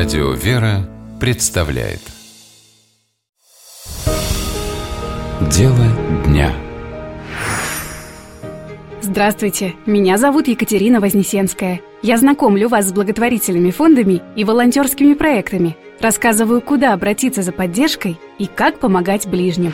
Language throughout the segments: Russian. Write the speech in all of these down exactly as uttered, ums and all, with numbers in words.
Радио «Вера» представляет Дело дня. Здравствуйте, меня зовут Екатерина Вознесенская. Я знакомлю вас с благотворительными фондами и волонтерскими проектами, рассказываю, куда обратиться за поддержкой и как помогать ближним.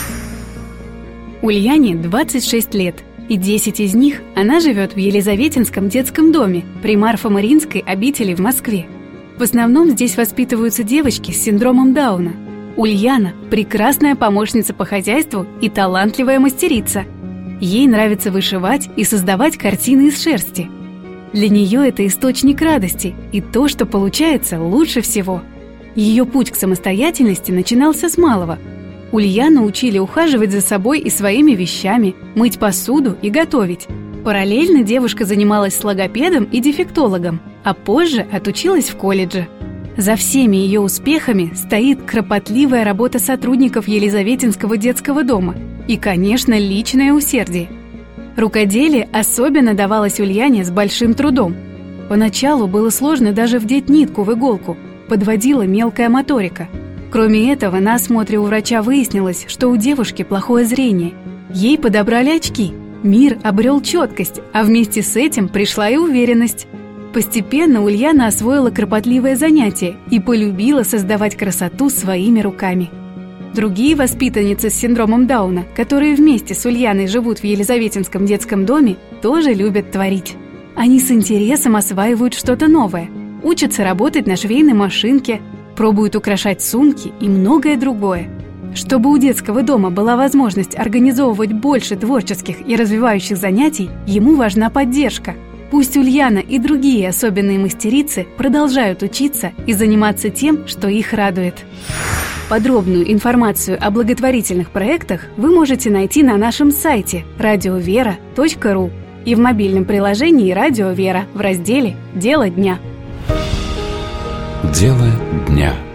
Ульяне двадцать шесть лет, и десять из них она живет в Елизаветинском детском доме при Марфо-Мариинской обители в Москве. В основном здесь воспитываются девочки с синдромом Дауна. Ульяна – прекрасная помощница по хозяйству и талантливая мастерица. Ей нравится вышивать и создавать картины из шерсти. Для нее это источник радости и то, что получается лучше всего. Ее путь к самостоятельности начинался с малого. Ульяну учили ухаживать за собой и своими вещами, мыть посуду и готовить. Параллельно девушка занималась с логопедом и дефектологом, а позже отучилась в колледже. За всеми ее успехами стоит кропотливая работа сотрудников Елизаветинского детского дома и, конечно, личное усердие. Рукоделие особенно давалось Ульяне с большим трудом. Поначалу было сложно даже вдеть нитку в иголку, подводила мелкая моторика. Кроме этого, на осмотре у врача выяснилось, что у девушки плохое зрение. Ей подобрали очки. Мир обрел четкость, а вместе с этим пришла и уверенность. Постепенно Ульяна освоила кропотливое занятие и полюбила создавать красоту своими руками. Другие воспитанницы с синдромом Дауна, которые вместе с Ульяной живут в Елизаветинском детском доме, тоже любят творить. Они с интересом осваивают что-то новое, учатся работать на швейной машинке, пробуют украшать сумки и многое другое. Чтобы у детского дома была возможность организовывать больше творческих и развивающих занятий, ему важна поддержка. Пусть Ульяна и другие особенные мастерицы продолжают учиться и заниматься тем, что их радует. Подробную информацию о благотворительных проектах вы можете найти на нашем сайте радио вера точка ру и в мобильном приложении «Радио Вера» в разделе «Дело дня». Дело дня.